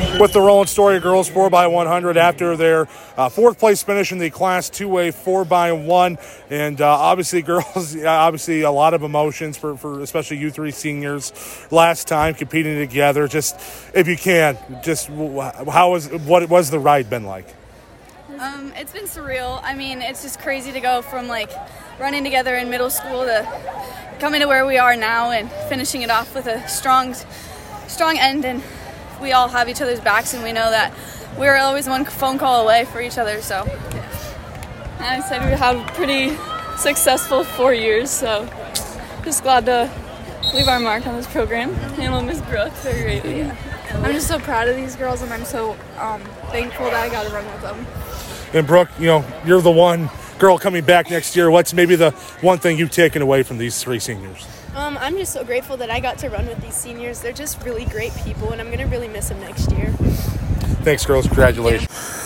with the Roland Story girls 4x100 after their fourth place finish in the Class 2A 4x1. And obviously, girls, obviously a lot of emotions for especially you three seniors last time competing together. Just, if you can, just what was the ride been like? It's been surreal. I mean, it's just crazy to go from like running together in middle school to coming to where we are now and finishing it off with a strong end. And we all have each other's backs, and we know that we're always one phone call away for each other. So, and I said we had a pretty successful 4 years. So, just glad to leave our mark on this program. Handle Miss Brooke very greatly. Yeah. I'm just so proud of these girls, and I'm so thankful that I got to run with them. And Brooke, you're the one girl coming back next year. What's maybe the one thing you've taken away from these three seniors? I'm just so grateful that I got to run with these seniors. They're just really great people, and I'm going to really miss them next year. Thanks, girls. Congratulations.